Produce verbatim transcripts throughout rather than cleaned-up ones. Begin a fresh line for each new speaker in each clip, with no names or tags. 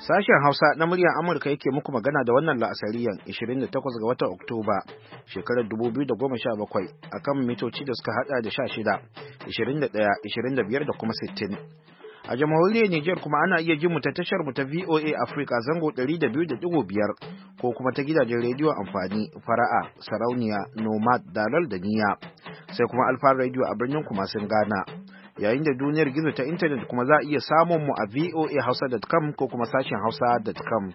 Sashen Hausa na muryar Amurka yake muku magana da wannan la'asariyan ishirin da takwas ga watan Oktoba shekarar dubu biyu da goma sha bakwai akan mitoci da suka hada da sha shida, ishirin da ɗaya, ishirin da biyar da kuma sittin. A jamhuriyar Nijar kuma ana iya jin mu ta tashar mu ta V O A Africa zango ɗari da biyu da ɗigo biyar ko kuma ta gidajen rediyo amfani Fara'a, Sarauniya, Nomad, Dalal da Niya. Sai kuma Alfa Radio a birnin Kumasin Ghana. Yayin da duniyar gizo ta intanet kuma za a iya samun mu a voa hausa dot com ko kuma sashen hausa dot com.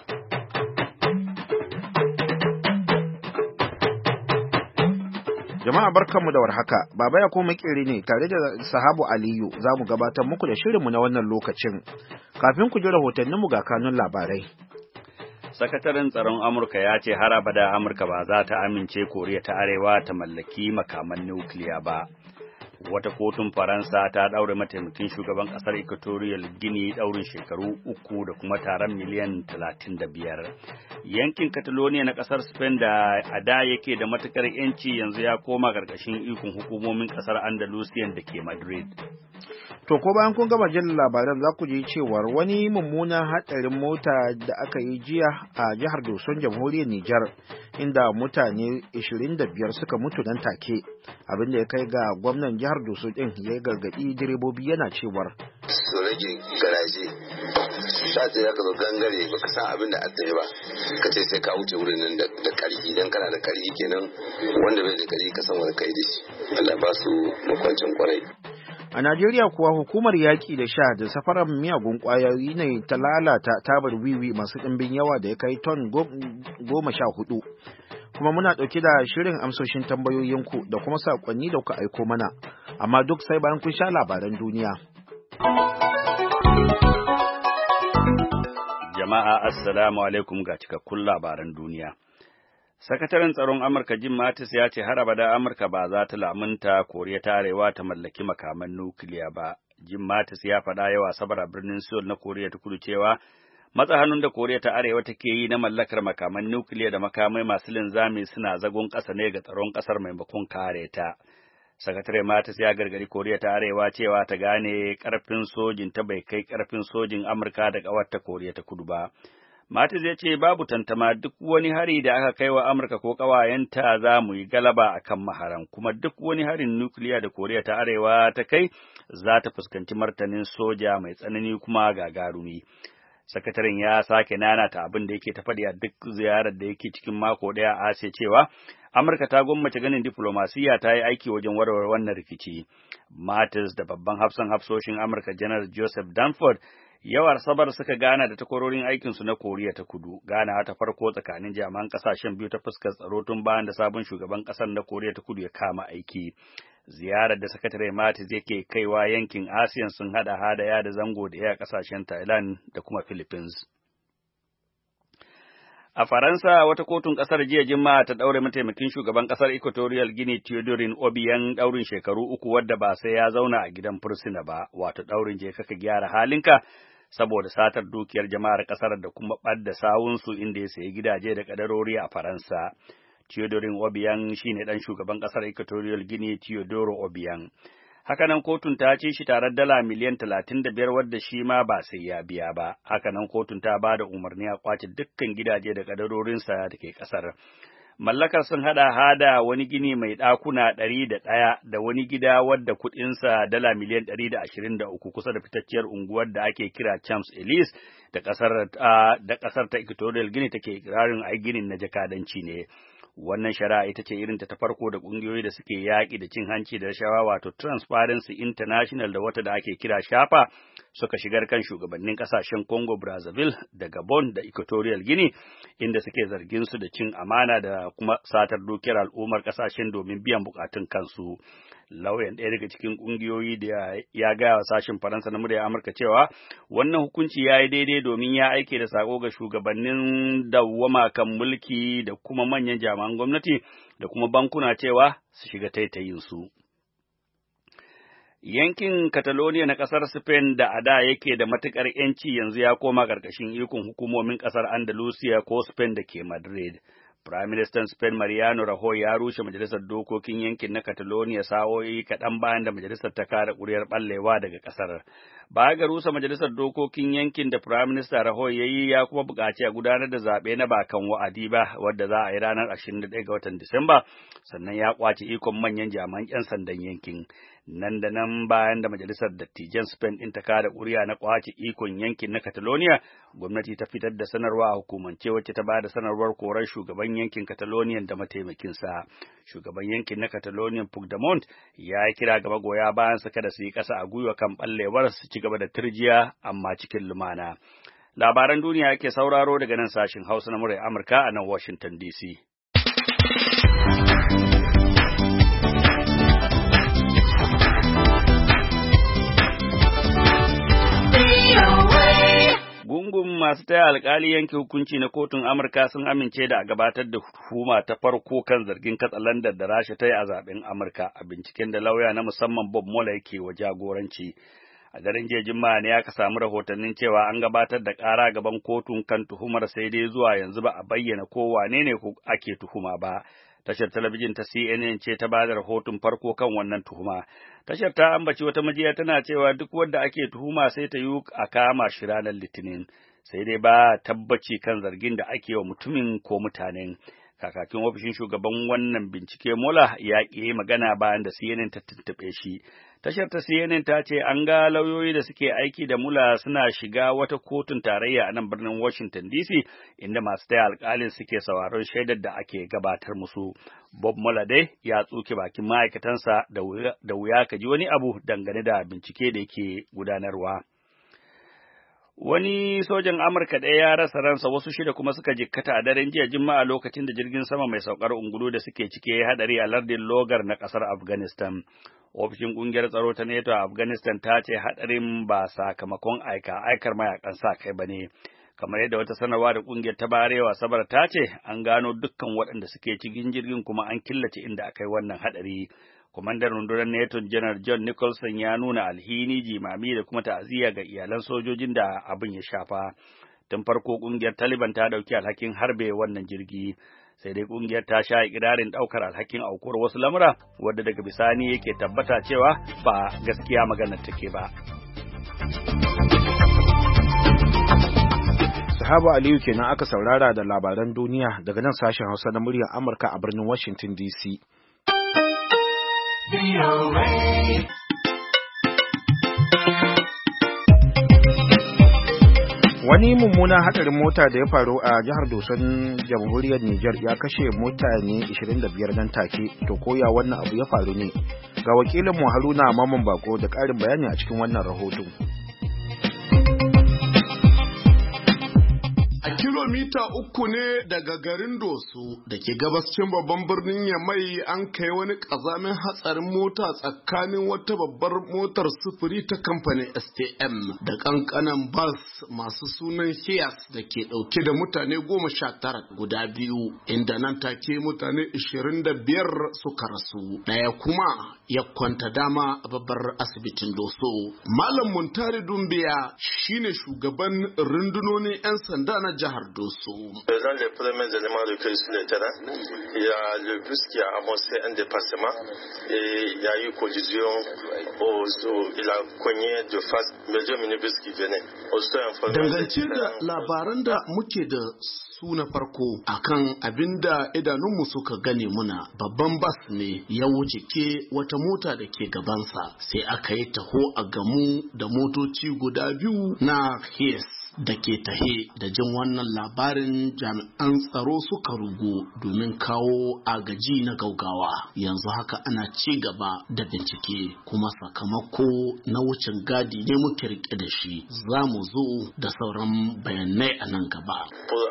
Jama'a barkanmu da warhaka, Baba ya koma makeri ne tare da Sahabu Aliyu za mu gabatar muku da shirinmu na wannan lokacin. Kafin ku ji rahotanninmu ga kanun labarai.
Sakataren tsaron Amurka ya ce har abada Amurka ba za ta amince Koriya ta Arewa ta mallaki makaman nukiliya ba. Wata kotun Faransa ta ɗaure mataimakin shugaban ƙasar Equatorial Guinea ɗaurin shekaru uku da kuma taron miliyan talatin da biyar. Yankin Catalonia na ƙasar Spain da a da yake da matuƙar ‘yanci yanzu ya koma ƙarƙashin ikon hukumomin ƙasar Andalusian da ke Madrid.
To ko bayan kun gama jin labaran za ku ji cewar wani mummunan hatsarin mota da aka yi jiya a jihar Doson jamhuriyar Nijar inda mutane ishirin da biyar suka mutu nan take abin da ya kai ga gwamnan jihar Doson din ya gargadi direbobi yana cewar
su rage garaje sai ya ka zo gangare baka san abin da aka yi ba ka ce sai ka wuce wurin nan da karfi dan kana da karfi kenan wanda bai da karfi ka san wani kai da shi Allah ba su makwancin kwarai.
A Najeriya kuwa hukumar yaƙi da sha da safarar miyagun ƙwayoyi ne ta lalata tabar wiwi masu ɗimbin yawa da ya kai ton goma sha hudu. Kuma muna ɗauke da shirin amsoshin tambayoyinku da kuma saƙonni da kuka aiko mana, amma duk sai bayan kun sha labaran duniya.
Jama'a assalamu alaikum ga cikakkun labaran duniya. Sakataren tsaron Amurka Jim Mattis ya ce har abada Amurka ba za ta lamunta Koriya ta Arewa ta mallaki makaman nukiliya ba. Jim Mattis ya faɗa yau Asabar a birnin Seoul na Koriya ta Kudu cewa matsa hannun da Koriya ta Arewa take yi na mallakar makaman nukiliya da makamai masu linzami suna zagon ƙasa ne ga tsaron ƙasar maimakon kare ta. Sakatare Mattis ya gargadi Koriya ta Arewa cewa ta gane ƙarfin sojin ta bai kai ƙarfin sojin Amurka da ƙawarta Koriya ta Kudu ba. Mattis ya ce babu tantama duk wani hari da aka kai wa Amurka ko ƙawayenta za mu yi galaba a kan maharan, kuma duk wani harin nukiliya da Koriya ta Arewa ta kai za ta fuskanci martanin soja mai tsanani kuma gagarumi. Sakataren ya sake nanata abin da yake ta faɗi a duk ziyarar da yake cikin mako ɗaya a Asiya cewa Amurka ta gwammace ganin diflomasiyya ta yi aiki wajen warware wannan rikici. Mattis da babban hafsan hafsoshin Amurka Janar Joseph Dunford yawar sabar suka gana da takwarorin aikinsu na Koriya ta Kudu, gana ta farko tsakanin jami'an kasashen biyu ta fuskar tsaro tun bayan da sabon shugaban kasar na Koriya ta Kudu ya kama aiki. Ziyarar da sakatare Mattis yake kaiwa yankin Asiyan sun hada hadaya da zango da ya kasashen Thailand da kuma Philippines. A Faransa, wata kotun ƙasar jiya Juma'a ta ɗaure mataimakin shugaban ƙasar Equatorial Guinea Theodorin Obiang ɗaurin shekaru uku wadda ba sai ya zauna a gidan fursuna ba, wato ɗaurin je kaka gyara halinka saboda satar dukiyar jama'ar ƙasar da kuma ɓadda sawunsu inda ya sayi gidaje da ƙadarori a Faransa. Theodorin Obiang shine ɗan shugaban ƙasar Equatorial Guinea Teodoro Obiang. Hakanan kotun ta ci shi tarar dala miliyan talatin da biyar wadda shi ma ba sai ya biya ba. Hakanan kotun ta ba da umarni a kwace dukkan gidaje da kadarorinsa da ke ƙasar. Mallakar sun haɗa hada wani gini mai ɗakuna ɗari da ɗaya da wani gida wadda kuɗinsa dala miliyan ɗari da ashirin da uku kusa da fitacciyar unguwar da ake kira Champs Elysees da ƙasar da ƙasar ta Equatorial Guinea take ikirarin ai ginin na jakadanci ne. Wannan shari'a ita ce irinta ta farko da ƙungiyoyi da suke yaƙi da cin hanci da rashawa wato Transparency International da wata da ake kira shafa suka shigar kan shugabannin ƙasashen Congo Brazzaville da Gabon da Equatorial Guinea inda suke zargin su da cin amana da kuma satar dukiyar al'ummar ƙasashen domin biyan buƙatun kansu. Lauyan ɗaya daga cikin ƙungiyoyi da ya gaya wa sashen Faransa na muryar Amurka cewa wannan hukunci ya yi daidai domin ya aike da sako ga shugabannin dawwama kan mulki da kuma manyan jami'an gwamnati da kuma bankuna cewa su shiga taitayinsu. Yankin Catalonia na ƙasar Spain da a da yake da matuƙar ‘yanci yanzu ya koma ƙarƙashin ikon hukumomin ƙasar Andalusia ko Spain da ke Madrid. Prime Minister Spain Mariano Rajoy ya rushe majalisar dokokin yankin na Catalonia sa'o'i kaɗan bayan da majalisar ta kare ƙuri'ar ɓallewa daga ƙasar. Baya ga rusa majalisar dokokin yankin da Prime Minister Rajoy ya yi ya kuma buƙaci a gudanar da zaɓe na bakan wa'adi ba wadda za a yi ranar ashirin da ɗaya ga watan Disamba, sannan ya ƙwace ikon manyan jami'an 'yan sandan yankin. Nan da nan bayan da majalisar dattijan Spain ɗin ta kada ƙuri'a na ƙwace ikon yankin na Catalonia, gwamnati ta fitar da sanarwa a hukumance wacce ta ba da sanarwar korar shugaban yankin Catalonia da mataimakinsa. Shugaban yankin na Catalonia Puigdemont ya yi kira ga magoya bayan su kada su yi ƙasa a gwiwa kan ɓallewar su ci gaba da turjiya amma cikin lumana. Labaran duniya yake sauraro daga nan sashin Hausa na muryar Amurka a nan Washington D C. Gungun masu taya alkali yanke hukunci na kotun Amurka sun amince da a gabatar da hukuma ta farko kan zargin katsalandar da Rasha ta yi a zaben Amurka a binciken da lauya na musamman Bob Mueller yake wa jagoranci. A daren jiya Juma'a ne aka samu rahotannin cewa an gabatar da ƙara gaban kotun kan tuhumar, sai dai zuwa yanzu ba a bayyana ko wane ne ake tuhuma ba. Tashar talabijin ta C N N ce ta ba da rahoton farko kan wannan tuhuma. Tashar ta ambaci wata majiya tana cewa duk wanda ake tuhuma sai ta yi a kama shi ranar Litinin, sai dai ba tabbaci kan zargin da ake wa mutumin ko mutanen. Kakakin ofishin shugaban wannan bincike Mola ya ƙi magana bayan da C N N ta tuntuɓe shi. Tashar ta C N N ta ce an ga lauyoyi da suke aiki da Mula suna shiga wata kotun tarayya a nan birnin Washington D C inda masu taya alƙalin suke sauraron shaidar da ake gabatar musu. Bob Mueller dai ya tsuke bakin ma'aikatansa da wuya ka ji wani abu dangane da bincike da yake gudanarwa. Wani sojan Amurka ɗaya ya rasa ransa, wasu shida kuma suka jikkata a daren jiya Juma'a lokacin da jirgin sama mai saukar ungulu da suke cike ya haɗari a lardin Logar na ƙasar Afghanistan. Ofishin ƙungiyar tsaro ta NATO a Afghanistan ta ce haɗarin ba sakamakon aika aikar mayakan sa kai ba ne. Kamar yadda wata sanarwa da ƙungiyar ta barewa Sabar ta ce an gano dukkan waɗanda suke cikin jirgin kuma an killace inda aka yi wannan haɗari. Kwamandan rundunar NATO Janar John Nicholson ya nuna alhini, jimami da kuma ta'aziyya ga iyalan sojojin da abin ya shafa. Tun farko ƙungiyar Taliban ta ɗauki alhakin harbe wannan jirgi, sai dai ƙungiyar ta sha ikirarin ɗaukar alhakin aukuwar wasu lamura wadda daga bisani yake tabbata cewa ba gaskiya maganar take ba.
Sahaba Aliyu kenan aka saurara da labaran duniya daga nan sashen Hausa na muryar Amurka a birnin Washington D C. Wani mummunan hadarin mota da ya faru a jihar Doson jamhuriyar Nijar ya kashe mutane ishirin da biyar nan take. To koya wannan abu ya faru ne? Ga wakilin mu Haruna Maman Bako da ƙarin bayani a cikin wannan rahoton.
Kilomita uku ne daga garin Doso da ke gabascin babban birnin Yamai an kai wani ƙazamin hatsarin mota tsakanin wata babbar motar sufuri ta kamfanin S T M da ƙanƙanan bas masu sunan Hias da ke ɗauke da mutane goma sha tara guda biyu, inda nan take mutane ishirin da biyar suka rasu, ɗaya kuma ya kwanta dama a babbar asibitin Doso. Malam Muntari Dumbiya shine shugaban rundunonin 'yan sanda na jihar Doso.
Dans les premiers éléments recueillis sur le terrain, il y a le bus qui a amorcé un dépassement et il y a eu collision au zoo. Il a cogné de face le deux minibus qui venait.
Dangance da labaran da muke da su na farko akan abinda idanunmu suka gane muna, babban bas ne ya wuce ke wata mota da ke gabansa, sai aka yi taho a gamu da motoci guda biyu na Hias da ke tahe. Da jin wannan labarin jami'an tsaro suka rugu domin kawo agaji na gaugawa. Yanzu haka ana ci gaba da bincike, kuma sakamako na wucin gadi ne muke rike da shi. Za mu zo da sauran bayanai a nan gaba.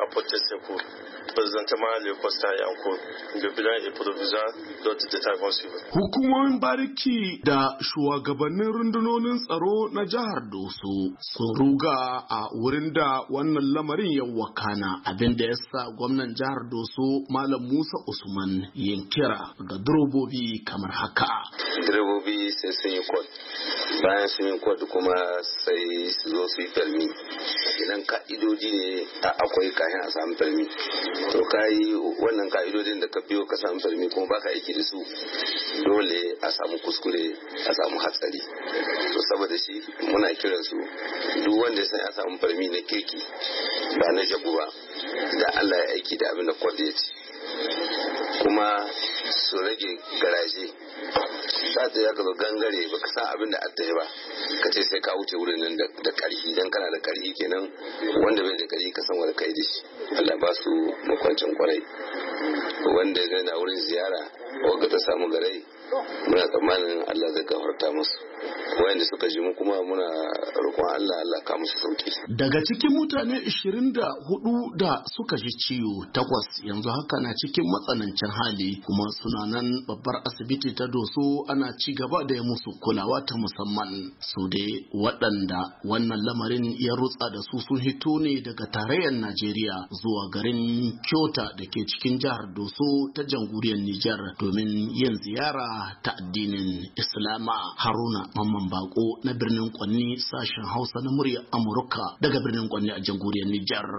Hukumomin bariki da shugabannin rundunonin tsaro na jihar Doso sun ruga a wurin da wannan lamarin ya wakana, abinda ya sa gwamnan jihar Doso Malam Musa Usman yin kira ga direbobi kamar haka.
Direbobi sai sun yi kod, bayan sun yi kod kuma sai su zo su yi fermi. Idan ka'idoji ne akwai kayan a samu fermi, to ka yi wannan ka'idodin da ka biyo ka samu farmi kuma baka aiki da su dole a samu kuskure a samu hatsari. To saboda shi muna kiran su duk wanda ya san ya samu farmi na keke ba na jabu ba da Allah ya aiki da abin da kwadda ya ci, kuma su rage garaje. Za ta ya ka zo gangare ba ka san abin da atta ba ka ce sai ka wuce wurin nan da karfi, dan kana da karfi kenan wanda bai da karfi ka san wani kai da shi. Allah ba su makwancin kwarai, wanda ya gani a wurin ziyara wanda ta samu garai muna tsammanin Allah zai gafarta musu, wayanda suka ji mu kuma muna roƙon Allah Allah ka musu sauki.
Daga cikin mutane ishirin da hudu da suka ji ciwo, takwas yanzu haka na cikin matsanancin hali kuma suna nan babbar asibiti ta Doso ana ci gaba da musu kulawa ta musamman. Su dai waɗanda wannan lamarin ya rutsa da su sun hito ne daga tarayyar Najeriya zuwa garin Kyota da ke cikin jihar Doso ta jamhuriyar Nijar domin yin ziyara ta addinin Islama. Haruna Mamman Bako na birnin Kwanni, sashen Hausa na muryar Amurka daga birnin Kwanni a jamhuriyar Nijar.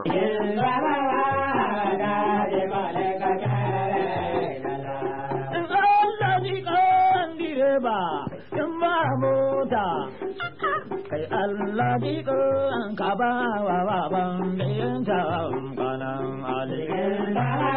Kai Allah ji an ka ba wa wa ban yin ta kanan alin.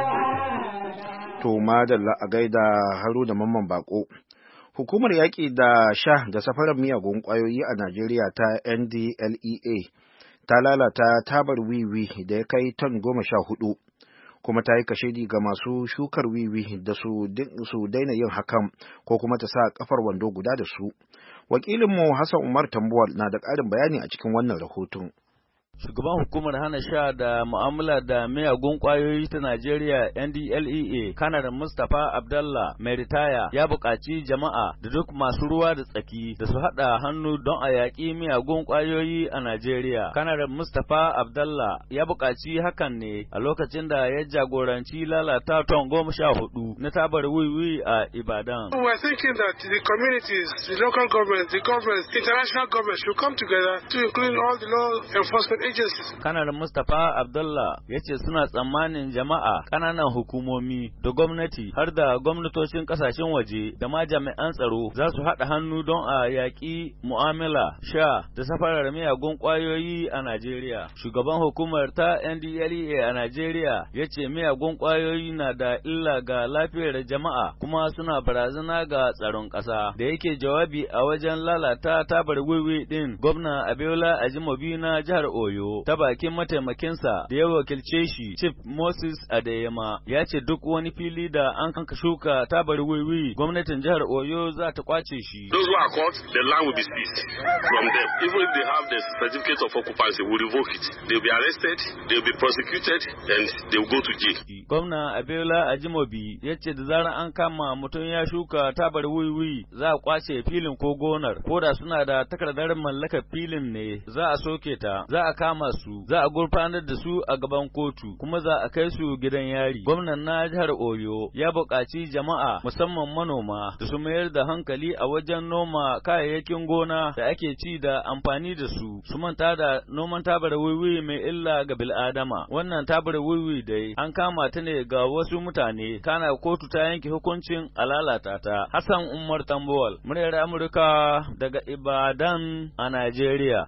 To madalla a gaida Haru da Mamman Bako. Hukumar yaƙi da sha da safarar miyagun ƙwayoyi a Najeriya ta N D L E A ta lalata tabar wiwi da ya kai ton goma sha hudu, kuma ta yi kashedi ga masu shukar wiwi da su daina yin hakan ko kuma ta sa kafar wando guda da su. Wakilinmu Hassan Umar Tambuwal na da ƙarin bayani a cikin wannan rahoton.
Shugaban hukumar hana sha da mu'amala da miyagun kwayoyi ta Najeriya N D L E A, Kanar Mustapha Abdallah mai ritaya, ya buƙaci jama'a da duk masu ruwa da tsaki da su haɗa hannu don a yaƙi miyagun kwayoyi a Najeriya. Kanar Mustapha Abdallah ya buƙaci hakan ne a lokacin da ya jagoranci lalata ton goma sha hudu na tabar wiwi a Ibadan.
We are thinking that the communities, the local government, the government, international government should come together to include all the law enforcement agencies.
Kanar Mustapha Abdullah ya ce suna tsammanin jama'a, ƙananan hukumomi da gwamnati har da gwamnatocin ƙasashen waje da ma jami'an tsaro za su haɗa hannu don a yaƙi mu'amala, sha da safarar miyagun ƙwayoyi a Najeriya. Shugaban hukumar ta N D L E A a Najeriya ya ce miyagun ƙwayoyi na da illa ga lafiyar jama'a kuma suna barazana ga tsaron ƙasa. Da yake jawabi a wajen lalata tabar wiwi ɗin, gwamna Abiola Ajimobi na jihar Oyo ta bakin mataimakinsa da ya wakilce shi Chief Moses Adeyema ya ce duk wani fili da an kanka shuka tabar wiwi gwamnatin jihar Oyo za ta kwace shi.
Those who are caught, the land will be seized from them. Even if they have the certificate of occupancy, we revoke it. They will be arrested, they will be prosecuted, and they will go to jail.
Gwamna Abiola Ajimobi ya ce da zarar an kama mutum ya shuka tabar wiwi za a kwace filin ko gonar, ko da suna da takardar mallakar filin ne za a soke ta, za a kama su, za a gurfanar da su a gaban kotu, kuma za a kai su gidan yari. Gwamnan na jihar Oyo ya buƙaci jama'a musamman manoma da su mayar da hankali a wajen noma kayayyakin gona da ake ci da amfani da su, su manta da noman tabar wiwi mai illa ga bil'adama. Wannan tabar wiwi dai an kama ta ne ga wasu mutane, kana kotu ta yanke hukuncin a lalata ta. Hassan Umar Tambowal, muryar Amurka daga Ibadan a Najeriya.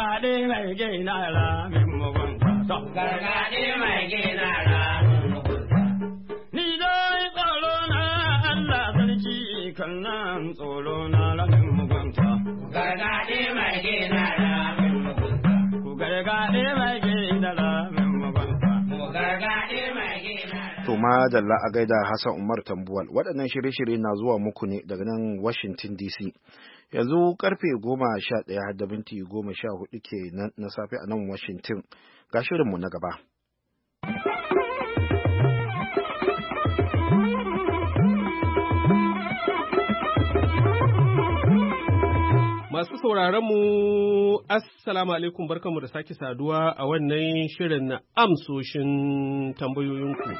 Gargaɗi mai gina ramin mugunta. Ni dai tsoro na Allah sarki kan nan tsoro na ramin mugunta. Gargaɗi mai gina ramin mugunta. Ku gargaɗi mai gina ramin mugunta. Ku gargaɗi mai gina.
To madalla a gaida Hassan Umar Tambuwal. Waɗannan shirye-shirye na zuwa muku ne daga nan Washington D C. Yanzu karfe goma sha ɗaya da minti goma sha hudu ke na safe a nan Washington. Ga shirinmu na gaba.
Masu sauraronmu, Assalamu alaikum, barkanmu da sake saduwa a wannan shirin na amsoshin tambayoyinku.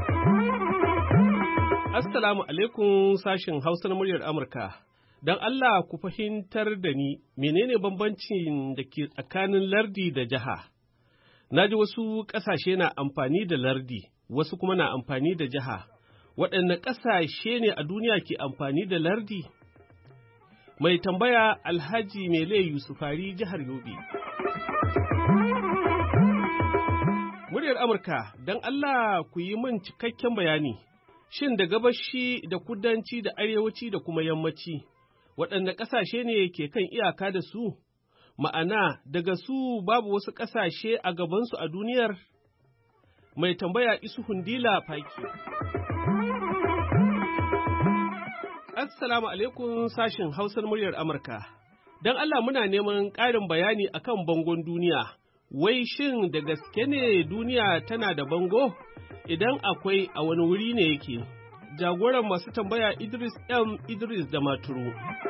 Assalamu alaikum sashin Hausa na muryar Amurka. Don Allah ku fahimtar da ni menene bambancin da ke tsakanin lardi da jiha. Na ji wasu ƙasashe na amfani da lardi, wasu kuma na amfani da jiha. Waɗanne ƙasashe ne a duniya ke amfani da lardi? Mai tambaya Alhaji Mele Yusufari, jihar Yobe. Muryar Amurka, don Allah ku yi min cikakken bayani, shin da gabashi da kudanci da arewaci da kuma yammaci, waɗanne ƙasashe ne ke kan iyaka da su? Ma'ana, daga su babu wasu ƙasashe a gabansu a duniyar? Mai tambaya Isu Hundila Faki. Assalamu alaikum sashin Hausar muryar Amurka. Don Allah muna neman ƙarin bayani akan bangon duniya. Wai shin da gaske ne duniya tana da bango? Idan akwai, a wani wuri ne yake? Jagoran masu tambaya Idris M. Idris da Maturu.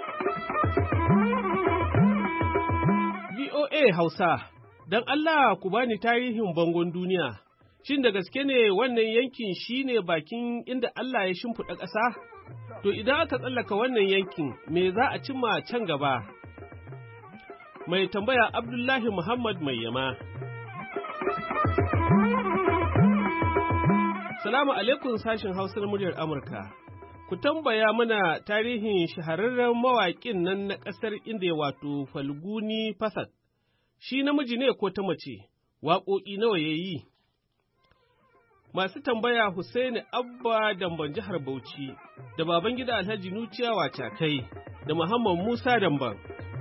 V O A Hausa, don Allah ku bani tarihin bangon duniya. Shin da gaske ne wannan yankin shi ne bakin inda Allah ya shimfiɗa ƙasa? To idan aka tsallaka wannan yankin, me za a cimma can gaba? Mai tambaya Abdullahi Muhammad Mai Yama. Salamu alaikum sashin Hausar muryar Amurka. Ku tambaya mana tarihin shahararren mawaƙin nan na ƙasar Indiya wato Falguni Fasad. Shi namiji ne ko ta mace? Waƙoƙi nawa ya yi? Masu tambaya Hussaini Abba Damban jihar Bauchi, da Babangida Alhaji Nuciya Wacakai, da Muhammad Musa Damban.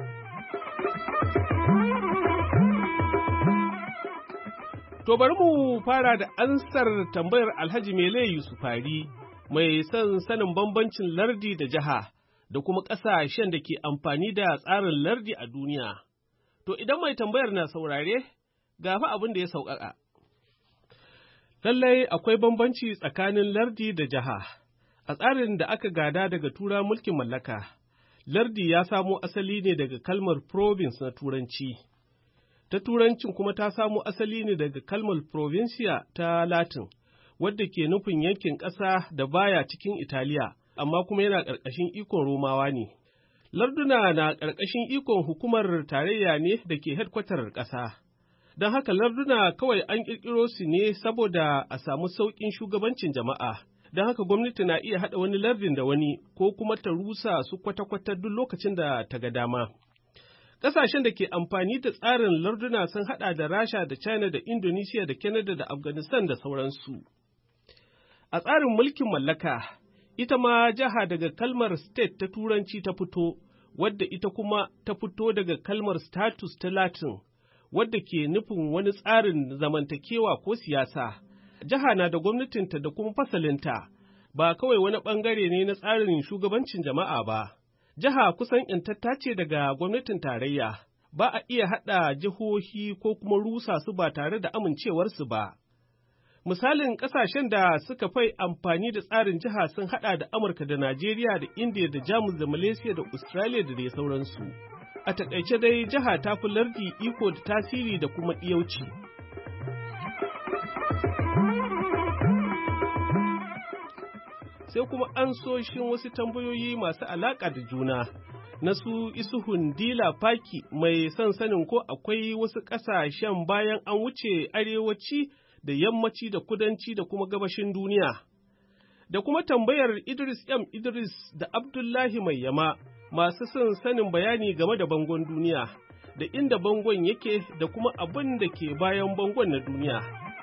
To bari mu fara da ansar tambayar Alhaji Mele Yusufari, mai son sanin bambancin lardi da jiha, da kuma ƙasashen da ke amfani da tsarin lardi a duniya. To idan mai tambayar na saurare, ga fa abin da ya sauƙaƙa. Lallai akwai bambanci tsakanin lardi da jiha. A tsarin da aka gada daga tura mulkin mallaka, lardi ya samo asali ne daga kalmar province na Turanci. Ta Turancin kuma ta samo asali ne daga kalmar provincia ta Latin, wadda ke nufin yankin ƙasa da baya cikin Italiya, amma kuma yana ƙarƙashin ikon Romawa ne. Larduna na ƙarƙashin ikon hukumar tarayya ne da ke hedkwatar ƙasa. Don haka larduna kawai an ƙirƙiro su ne saboda a samu sauƙin shugabancin jama'a, don haka gwamnati na iya haɗa wani lardin da wani ko kuma ta rusa su kwata-kwata duk lokacin da ta ga dama. Ƙasashen da ke amfani da tsarin larduna sun haɗa da Rasha da China da Indonesia da Canada da Afghanistan da sauransu. A tsarin mulkin mallaka, ita ma jiha daga kalmar state ta Turanci ta fito, wadda ita kuma ta fito daga kalmar status ta Latin, wadda ke nufin wani tsarin zamantakewa ko siyasa. Jiha na da gwamnatinta da kuma fasalinta, ba kawai wani ɓangare ne na tsarin shugabancin jama'a ba. Jiha kusan ‘yantatta ce daga gwamnatin tarayya, ba a iya haɗa jihohi ko kuma rusa su ba tare da amincewarsu ba. Misalin ƙasashen da suka fai amfani da tsarin jiha sun haɗa da Amurka da Najeriya da Indiya da Jamus da Malaysia da Australia da dai sauransu. A taƙaice dai jiha ta fi lardi iko da tasiri da kuma ɗiyauci. Sai kuma ansoshin wasu tambayoyi masu alaƙa da juna, na su Isuhun Dila Faki mai son sanin ko akwai wasu ƙasashen bayan an wuce arewaci da yammaci da kudanci da kuma gabashin duniya. Da kuma tambayar Idris M. Idris da Abdullahi Mai Yama masu son sanin bayani game da bangon duniya, da inda bangon yake da kuma abin da ke bayan bangon na duniya.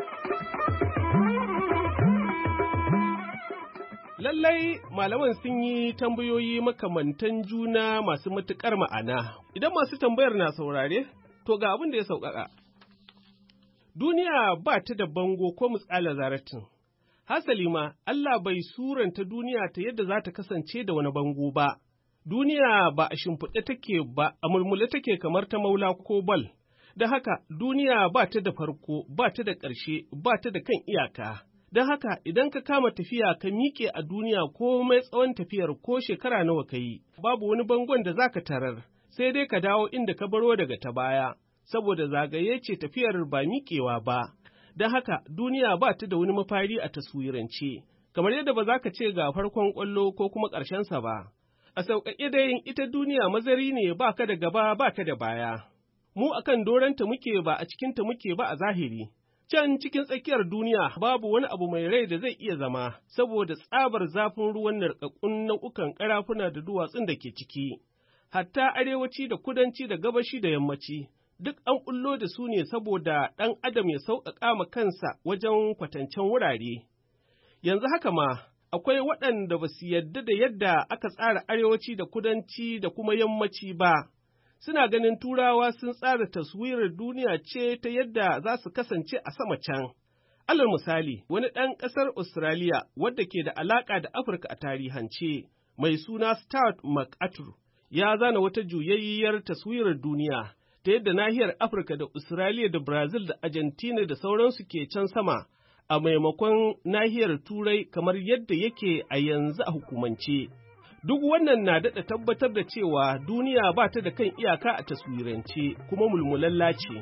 Lallai malaman sun yi tambayoyi makamantan juna masu matuƙar ma'ana. Idan masu tambayar na saurare, to ga abin da ya sauƙaƙa. Duniya ba ta da bango ko misƙala zaratin. Hasali ma, Allah bai suranta duniya ta yadda za ta kasance da wani bango ba. Duniya ba a shimfiɗe take ba, a mulmule take kamar ta maula ko bal. Da haka, duniya ba ta da farko, ba ta da ƙarshe, ba ta da kan iyaka. Don haka, idan ka kama tafiya ka miƙe a duniya ko mai tsawon tafiyar ko shekara nawa ka yi, babu wani bangon da za ka tarar, sai dai ka dawo inda ka baro daga ta baya, saboda zagaye ce tafiyar ba miƙewa ba. Don haka, duniya ba ta da wani mafari a taswirance, kamar yadda ba za ka ce ga farkon ƙwallo ko kuma ƙarshensa ba. A sauƙaƙe dai ita duniya mazari ne ba ka da gaba ba ka da baya. Mu akan doranta muke ba a cikinta muke ba a zahiri. Can cikin tsakiyar duniya babu wani abu mai rai da zai iya zama saboda tsabar zafin ruwan narkakkun nau'ukan ƙarafuna da duwatsun da ke ciki. Hatta arewaci da kudanci da gabashi da yammaci, duk an ƙullo da su ne saboda ɗan adam ya sauƙaƙa ma kansa wajen kwatancen wurare. Yanzu haka ma, akwai waɗanda ba su yarda da yadda aka tsara arewaci da kudanci da kuma yammaci ba. Suna ganin Turawa sun tsara taswirar duniya ce ta yadda za su kasance a sama can. Alal misali, wani ɗan ƙasar Australia wadda ke da alaƙa da Afirka a tarihance, mai suna Stuart MacArthur, ya zana wata juyayyiyar taswirar duniya ta yadda nahiyar Afirka da Australia da Brazil da Argentina da sauransu ke can sama, a maimakon nahiyar Turai kamar yadda yake a yanzu a hukumance. Duk wannan na daɗa tabbatar da cewa duniya ba ta da kan iyaka a taswirance kuma mulmulalla ce.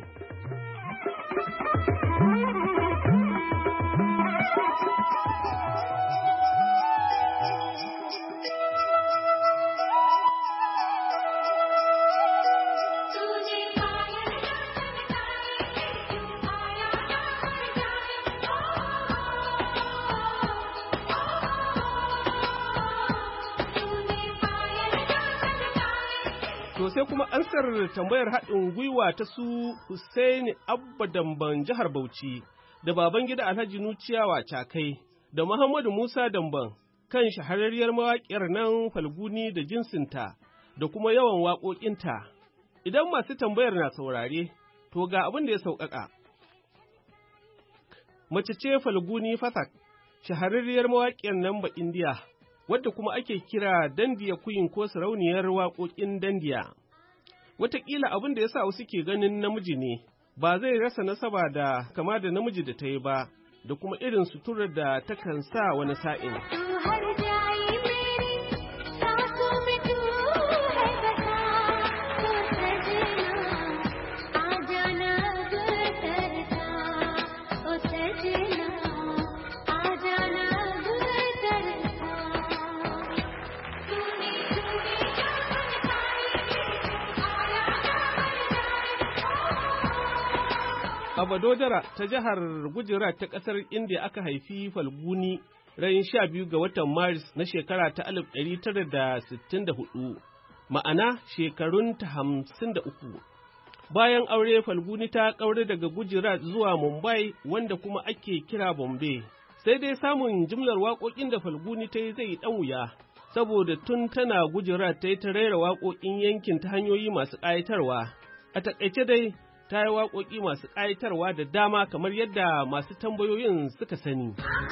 To sai kuma ansar tambayar haɗin gwiwa ta su Hussaini Abba Damban jihar Bauchi da Babangida Alhaji Nuciyawa Cakai da Muhammadu Musa Damban kan shahararriyar mawaƙiyar nan Falguni da jinsinta da kuma yawan waƙoƙinta. Idan masu tambayar na saurare, to ga abin da ya sauƙaƙa. Mace ce Falguni Fasak, shahararriyar mawaƙiyar nan ba Indiya, wadda kuma ake kira Dandiya Queen ko sarauniyar waƙoƙin Dandiya. Wataƙila abin da ya sa wasu ke ganin namiji ne, ba zai rasa nasaba da kama da namiji da ta yi ba, da kuma irin suturar da takan sa wani sa'in. A Vadodara ta jihar Gujarat ta ƙasar Indiya aka haifi Falguni ran sha biyu ga watan Maris na shekara ta alif ɗari tara da sittin da hudu, ma'ana shekarun ta hamsin da uku. Bayan aure Falguni ta ƙaure daga Gujarat zuwa Mumbai wanda kuma ake kira Bombay. Sai dai samun jimlar waƙoƙin da Falguni ta yi zai ɗan wuya, saboda tun tana Gujarat ta yi ta rera waƙoƙin yankin ta hanyoyi masu ƙayatarwa. A taƙaice dai, ta yi waƙoƙi masu ƙayatarwa da dama kamar yadda masu tambayoyin suka sani.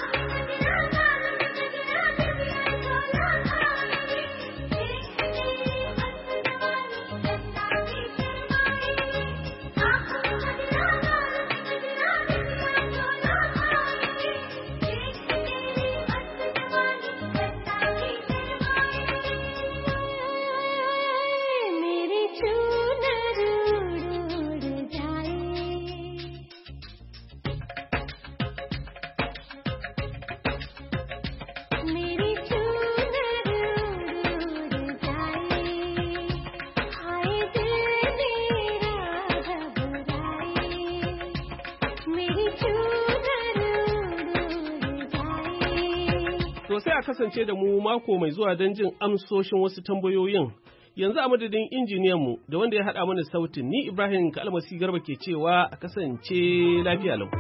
To sai a kasance da mu mako mai zuwa don jin amsoshin wasu tambayoyin. Yanzu a madadin injiniyanmu da wanda ya haɗa mana sautin, ni Ibrahim Kalmasi Garba ke cewa a kasance lafiya lau.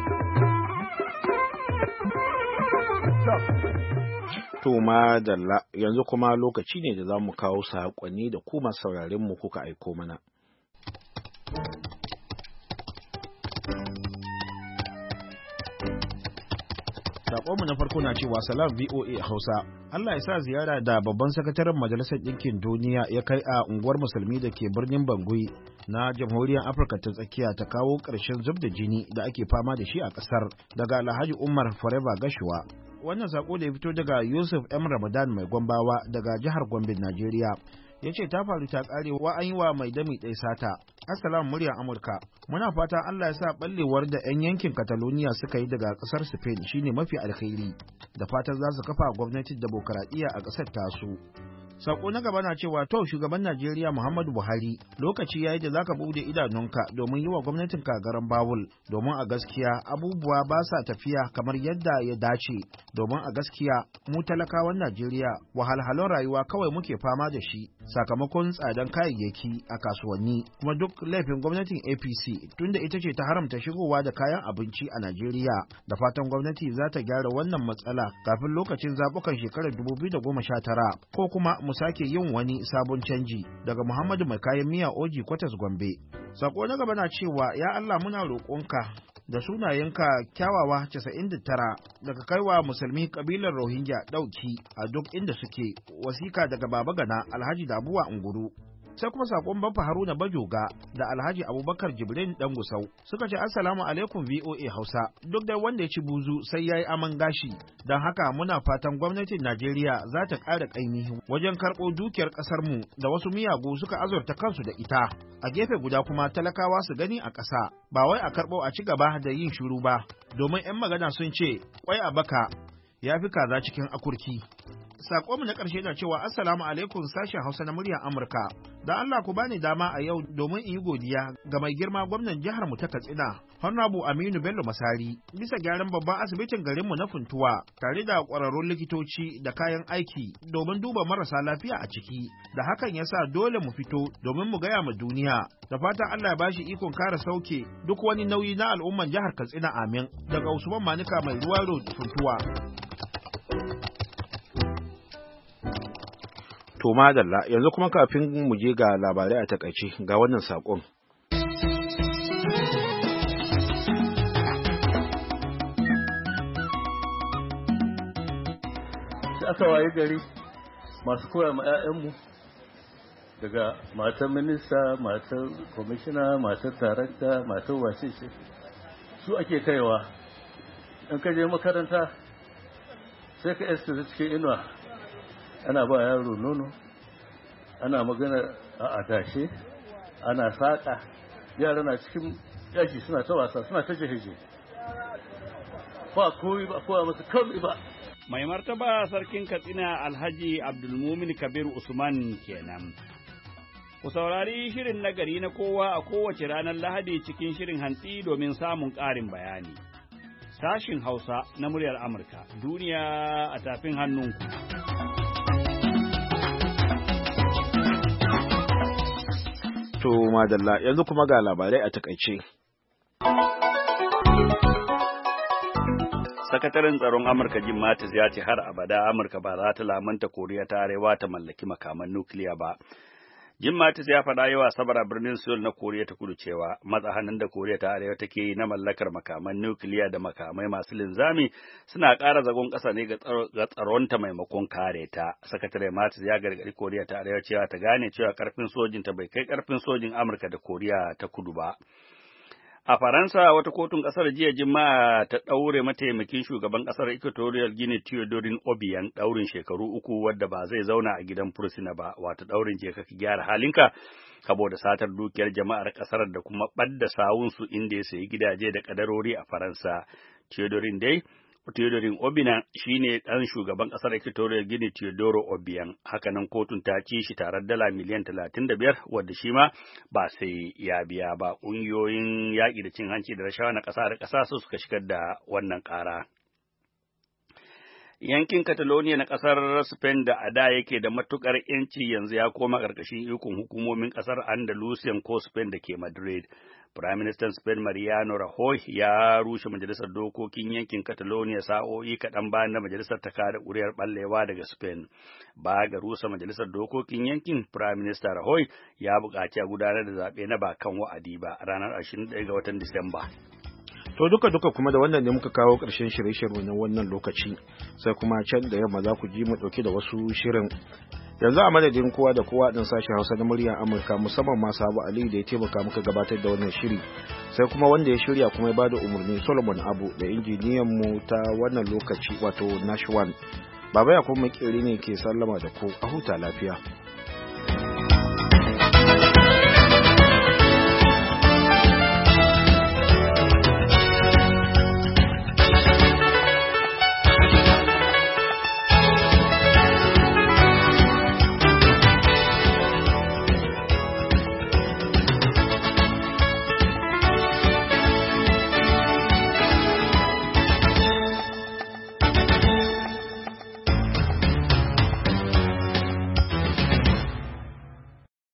To madalla, yanzu kuma lokaci ne da za mu kawo saƙonni da kuma sauraren mu kuka aiko mana. Saƙonmu na farko na cewa salam V O A Hausa. Allah ya sa ziyara da babban sakataren Majalisar Ɗinkin Duniya ya kai a unguwar musulmi da ke birnin Bangui na Jamhuriyar Afirka ta Tsakiya ta kawo ƙarshen zub da jini da ake fama da shi a ƙasar, daga Alhaji Umar Forever Gashuwa. Wannan saƙo da ya fito daga Yusuf M. Ramadan mai Gombawa daga jihar Gombe, Najeriya. Ya ce ta faru ta ƙare wa an yi wa mai dami ɗaya sata. Assalamu muryar Amurka. Muna fata Allah ya sa ɓallewar da 'yan yankin Catalonia suka yi daga ƙasar Spain shine mafi alkhairi. Da fatan za su kafa gwamnatin demokaradiyya a ƙasar tasu. Sako na gaba na cewa to shugaban Najeriya Muhammadu Buhari lokaci yayi da zaka bude idanunka domin yi wa gwamnatin ka garan bawul domin a gaskiya abubuwa ba sa tafiya kamar yadda ya dace domin a gaskiya mu talakawan Najeriya wahalhalun rayuwa kawai muke fama da shi sakamakon tsadan kayayyaki a kasuwanni kuma duk laifin gwamnatin A P C tunda ita ce ta haramta shigowa da kayan abinci a Najeriya da fatan gwamnati za ta gyara wannan matsala kafin lokacin zabukan shekarar dubu biyu da goma sha tara ko kuma mu sake yin wani sabon canji daga Muhammadu mai kayan miya Oji Kwatas Gombe. Sako na gaba na cewa ya Allah muna roƙonka da sunayenka kyawawa casa'in da tara daga kaiwa musulmi kabilar Rohingya ɗauki a duk inda suke. Wasika daga Baba Gana Alhaji Dabuwa Unguru. Sai kuma sakon Baffa Haruna Bajoga da Alhaji Abubakar Jibrin Dan Gusau suka ce assalamu alaikum V O A Hausa duk da wanda ya ci buzu sai yayi aman gashi don haka muna fatan gwamnatin Najeriya za ta ƙara ƙaimi wajen karɓo dukiyar ƙasar mu da wasu miyagu suka azurta kansu da ita a gefe guda kuma talakawa su gani a ƙasa ba wai a karɓo a ci gaba da yin shiru ba domin 'yan magana sun ce kwai a baka ya fi kaza cikin akurki. Sakonmu na ƙarshe na cewa assalamu alaikum sashen Hausa na muryar Amurka. Da Allah ku bani dama a yau domin in yi godiya ga mai girma gwamnan jihar mu ta Katsina, Honorable Aminu Bello Masari, bisa gyaran babban asibitin garinmu na Funtuwa, tare da ƙwararrun likitoci da kayan aiki domin duba marasa lafiya a ciki. Da hakan ya sa dole mu fito domin mu gaya ma duniya. Da fatan Allah ya bashi ikon kare sauke duk wani nauyi na al'umman jihar Katsina amin. Daga Usman Manika mai ruwa road Funtuwa.
To madalla yanzu kuma kafin mu je ga labarai a takaice ga wannan sakon.
Sai aka waye gari masu koya ma 'ya'yanmu daga matar minista, matar kwamishina, matar darakta, matar wacece su ake kaiwa. In ka je makaranta sai ka yasta cikin inuwa ana ba yaro nono, ana magana a adashe, ana saƙa, yara na cikin yaji suna ta wasa suna ta jiheje ba koyi ba kowa masu kawai ba.
Mai martaba sarkin Katsina Alhaji Abdulmumin Kabir Usman kenan. Ku saurari shirin nagari na kowa a kowace ranar Lahadi cikin shirin hantsi domin samun ƙarin bayani. Sashin Hausa na muryar Amurka, duniya a tafin hannunku.
To madalla yanzu kuma ga labarai a takaice.
Sakataren tsaron Amurka Jim Mattis ya ce har abada Amurka ba za ta lamanta Koriya ta Arewa ta mallaki makaman nukiliya ba. Jim Mattis ya faɗa yawa sabar a birnin Seoul na Koriya ta Kudu cewa matsa hannun da Koriya ta Arewa take yi na mallakar makaman nukiliya da makamai masu linzami suna ƙara zagon ƙasa ne ga tsaronta maimakon kare ta. Sakatare Mattis ya gargaɗi Koriya ta Arewa cewa ta gane cewa ƙarfin sojinta bai kai ƙarfin sojin Amurka da Koriya ta Kudu ba. A Faransa, wata kotun ƙasar jiya Juma'a ta ɗaure mataimakin shugaban ƙasar Equatorial Guinea Theodorin Obiang ɗaurin shekaru uku wadda ba zai zauna a gidan fursuna ba, wato ɗaurin je ka gyara halinka, saboda satar dukiyar jama'ar ƙasar da kuma ɓadda sawunsu inda ya sayi gidaje da ƙadarori a Faransa. Theodorin dai, Theodorin Obiang shine ɗan shugaban ƙasar Equatorial Guinea Teodoro Obiang. Hakanan kotun ta ci shi tarar dala miliyan talatin da biyar wadda shi ma ba sai ya biya ba. Ƙungiyoyin yaƙi da cin hanci da rashawa na ƙasa da ƙasa su suka shigar da wannan ƙara. Yankin Catalonia na ƙasar Spain da a da yake da matuƙar ‘yanci yanzu ya koma ƙarƙashin ikon hukumomin ƙasar Andalusian ko Spain da ke Madrid. Firaministan Spain Mariano Rajoy ya rushe majalisar dokokin yankin Catalonia sa'o'i kaɗan bayan da majalisar ta kada ƙuri'ar ɓallewa daga Spain. Ba ga rusa majalisar dokokin yankin, Firaminista Rajoy ya buƙaci a gudanar da zaɓe na ba kan wa'adi ba a ranar ashirin da ɗaya ga watan Disamba.
To duka duka kuma da wannan ne muka kawo ƙarshen shirye-shirye na wannan lokaci, sai kuma can da yamma za ku ji mu ɗauke da wasu shirin. Yanzu a madadin kowa da kowa ɗin sashen Hausa na muryar Amurka, musamman ma Sabu Aliyu da ya taimaka muka gabatar da wannan shiri, sai kuma wanda ya shirya kuma ya bada umarni Solomon Abu da injiniyan mu ta wannan lokaci wato Nashwan. Baba ya kuma makeri ne ke sallama da ku a huta lafiya.